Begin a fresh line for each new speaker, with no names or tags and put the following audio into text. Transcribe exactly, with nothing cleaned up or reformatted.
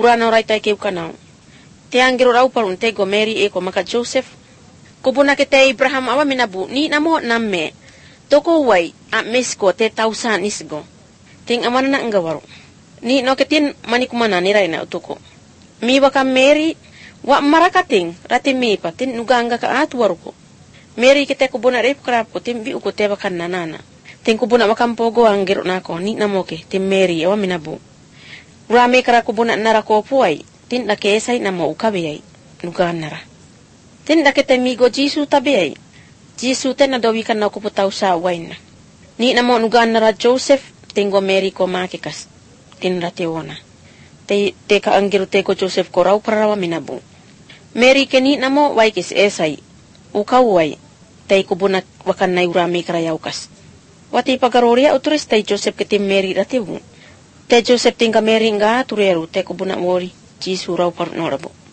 urana orai tai keu kanau. Te angiro rau parun te go Mary e ko maka Joseph. Kubuna ke te Abraham awa minabu ni namo namme. Toko wai a mesko te tausan isgo. Ting amana na ngawaru. Ni no ketin manikumana ni rai na utoko. Mi waka Mary wa marakating rati mi patin nuganga ka atuwaru ko. Mary kete kubuna rep krap ko tim bi uko te wakan nanana. Ting kubuna makampogo angiro nako ni namoke tim Mary awa minabu. Urame kara kubuna narako puai. Tin da kesai namo ukabeyai nuganara. Tin da kete migo Jisu tabeyai. Jisu ten na dawi kan na kuputaw sa wain. Ni namo nuganara Joseph tingo Mary ko makikas. Tin ratiwana. Te te ka angiro te ko Joseph ko raw parawa minabu. Mary keni namo waikis esai. Ukaw wai. Te kubuna wakan na urame kara yaukas. Wati pagaroria uturis te Joseph keti Mary ratiwu. Te Joseph tinga Mary nga tureru te kubuna wori. Jisu raw parnorabo.